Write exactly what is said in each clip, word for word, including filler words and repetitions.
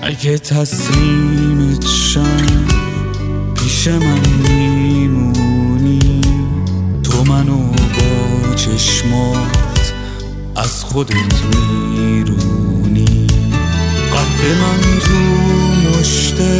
اگه تسلیمت شم پیش من میمونی، تو منو با چشمات از خودت میرونی. قلب من تو مشته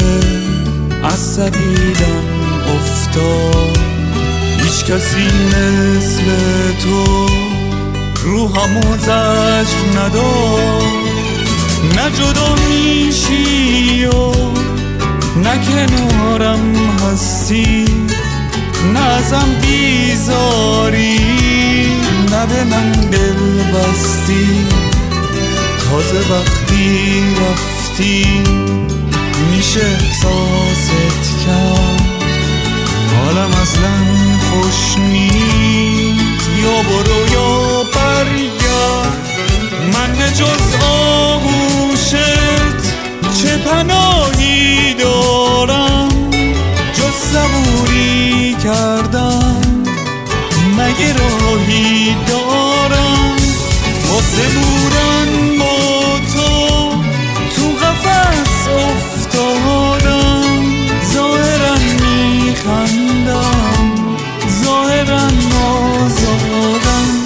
عصبیدم افتاد، هیچ کسی مثل تو روحمو زجر نداد. نه جدا میشی و نه کنارم هستی، نه ازم بیزاری نه به من دل بستی. تازه وقتی رفتی میشه احساست کرد، حالم اصلا خوش نیست. یا برو یا برگرد، من جز آغوشت چه پناهی دارم؟ جز صبوری کردم مگه راهی دارم؟ واسه بودن با تو تو قفس افتادم، ظاهرا میخندم ظاهرا آزادم.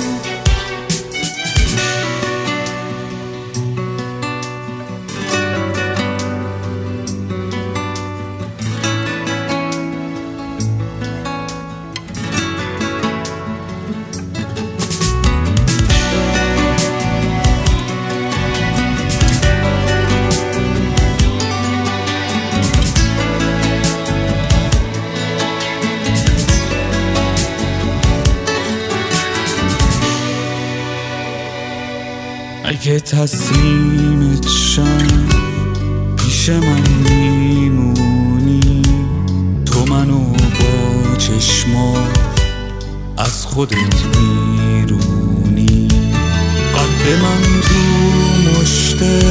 اگه تسلیمت شم پیش من میمونی، تو منو با چشمات از خودت میرونی. قلب من تو مشته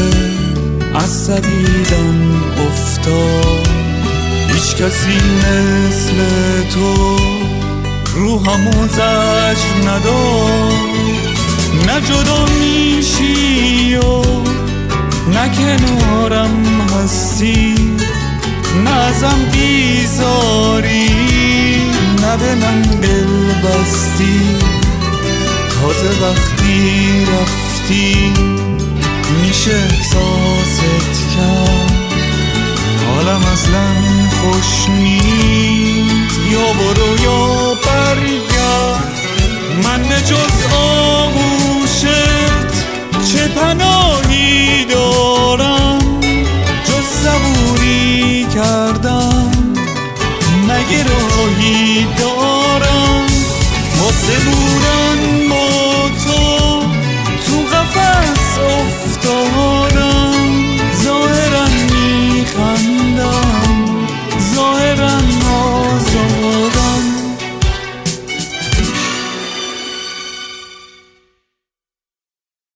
عصبیدم افتاد، هیچ کسی مثل تو روحمو زجر نداد. نه جدا میشی و نه کنارم هستی، نه ازم بیزاری نه به من دل بستی. تازه وقتی رفتی میشه احساست کرد، حالم اصلا خوش نیست. یا برو یا برگرد، من جز آغوشت چه پناهی دارم؟ جز صبوری کردم مگه راهی